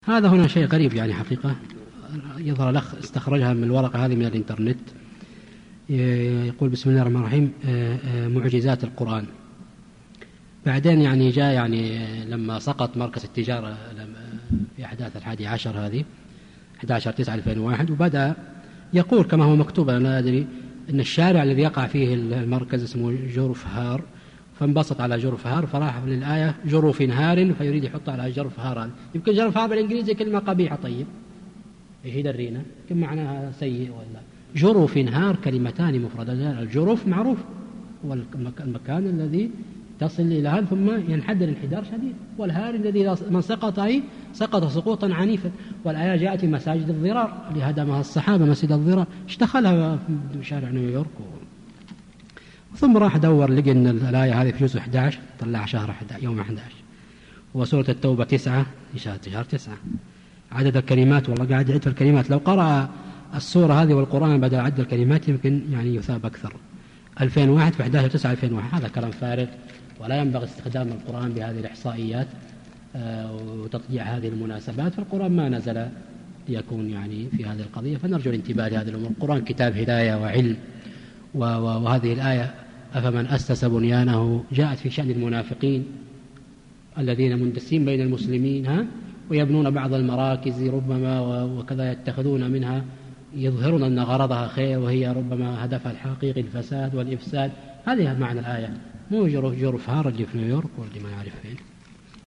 هذا هنا شيء غريب يعني حقيقة. يظهر الأخ استخرجها من الورقة هذه من الإنترنت. يقول بسم الله الرحمن الرحيم معجزات القرآن. بعدين يعني جاء يعني لما سقط مركز التجارة في أحداث 11 هذه 11/9/2001 وبدأ يقول كما هو مكتوب أنا لا أدري أن الشارع الذي يقع فيه المركز اسمه جرف هار، فانبسط على جرف هار فراح للآية جرف هار فيريد يحط على جرف هار. يمكن جرف هار بالإنجليزي كلمة قبيحة. طيب إيش يدرينا كم معناها سيء ولا جرف هار؟ كلمتان مفردتان. الجرف معروف هو المكان الذي تصل إلى هذا ثم ينحدر انحدار شديد، والهار الذي من سقط سقوطا عنيفا. والآية جاءت في مساجد الضرار اللي هدمها الصحابة، مسجد الضرار اشتغلها في شارع نيويورك ثم راح دور لقى أن الآية هذه في جزء 11 طلع شهر يوم 11 وسورة التوبة 9 شهر 9. عدد الكلمات والله قاعد يعد في الكلمات، لو قرأ السورة هذه والقرآن بدأ عد الكلمات يمكن يعني يثاب أكثر. 2001 في 11/9/2001 هذا كلام فارغ، ولا ينبغي استخدام القرآن بهذه الإحصائيات وتطبيع هذه المناسبات. فالقرآن ما نزل ليكون يعني في هذه القضية، فنرجو الانتباه لهذه الأمور. القرآن كتاب هداية وعلم، وهذه الآية أفمن أسس بنيانه جاءت في شأن المنافقين الذين مندسين بين المسلمين ويبنون بعض المراكز ربما وكذا يتخذون منها يظهرون أن غرضها خير وهي ربما هدفها الحقيقي الفساد والإفساد. هذه معنى الآية، مو جرف هار اللي في نيويورك واللي ما يعرف فين.